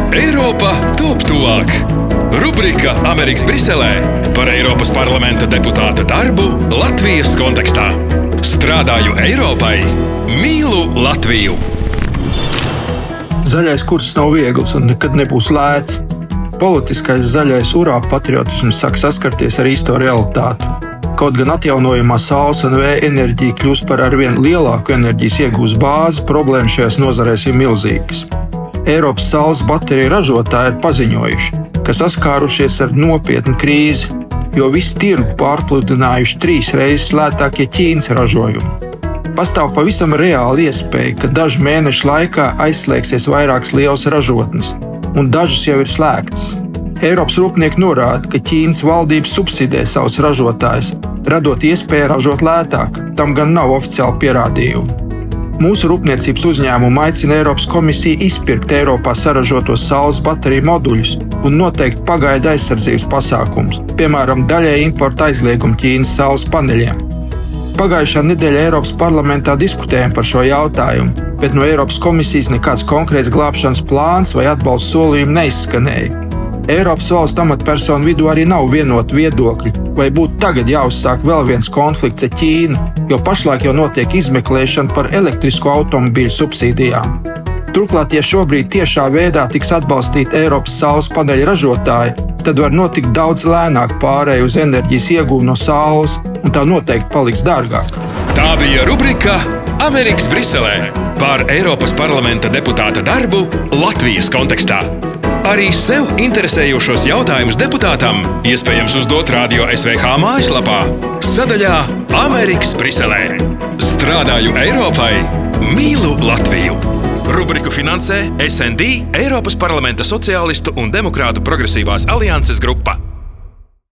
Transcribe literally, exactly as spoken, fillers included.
Eiropa top tuvāk. Rubrika Amerikas Briselē par Eiropas parlamenta deputāta darbu Latvijas kontekstā. Strādāju Eiropai, mīlu Latviju. Zaļais kurs nav viegls un nekad nebūs lēts. Politiskais zaļais urā patriotisms sāk saskarties ar īsto realitāti. Kaut gan atjaunojamā saules un vēja enerģija kļūst par arvien lielāku enerģijas iegūs bāzi, problēmas šajās nozarēs ir milzīgas. Eiropas saules bateriju ražotāji ir paziņojuši, ka saskārušies ar nopietnu krīzi, jo visu tirgu pārpludinājuši trīs reizes lētākie Ķīnas ražojumi. Pastāv pavisam reāla iespēja, ka dažu mēnešu laikā aizslēgsies vairākas lielas ražotnes, un dažas jau ir slēgtas. Eiropas rūpnieki norāda, ka Ķīnas valdība subsidē savus ražotājus, radot iespēju ražot lētāk, tam gan nav oficiāli pierādījumu. Mūsu rūpniecības uzņēmumi aicina Eiropas komisiju izpirkt Eiropā saražotos saules bateriju moduļus un noteikt pagaidu aizsardzības pasākumus, piemēram, daļēju importa aizliegumu Ķīnas saules paneļiem. Pagājušā nedēļa Eiropas parlamentā diskutējām par šo jautājumu, bet no Eiropas komisijas nekāds konkrēts glābšanas plāns vai atbalsta solījumi neizskanēja. Eiropas valstu amatpersonu vidū arī nav vienota viedokļa, vai būtu tagad jāuzsāk vēl viens konflikts ar Ķīnu, jo pašlaik jau notiek izmeklēšana par elektrisko automobīļu subsīdijām. Turklāt, ja šobrīd tiešā veidā tiks atbalstīti Eiropas saules paneļu ražotāji, tad var notikt daudz lēnāk pārēju uz enerģijas iegūmu no saules, un tā noteikti paliks dārgāk. Tā bija rubrika Amerikas Briselē par Eiropas parlamenta deputāta darbu Latvijas kontekstā. Arī sev interesējošos jautājumus deputātam iespējams uzdot Radio S V H mājaslapā sadaļā Amerikas Briselē. Strādāju Eiropai, mīlu Latviju. Rubriku finansē S N D Eiropas parlamenta sociālistu un demokrātu progresīvās alianses grupa.